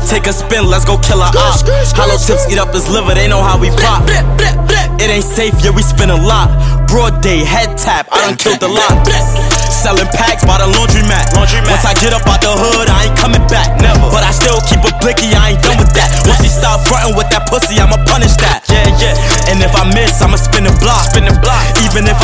take a spin, let's go kill a op. Hollow tips eat up his liver, they know how we pop. It ain't safe, yeah, we spin a lot. Broad day, head tap, I done killed a lot. Selling packs by the laundromat. Once I get up out the hood, I ain't coming back. Never. But I still keep a blicky, I ain't done with that. Once he start frontin' with that pussy, I'ma punish that. And if I miss, I'ma spin the block. Even if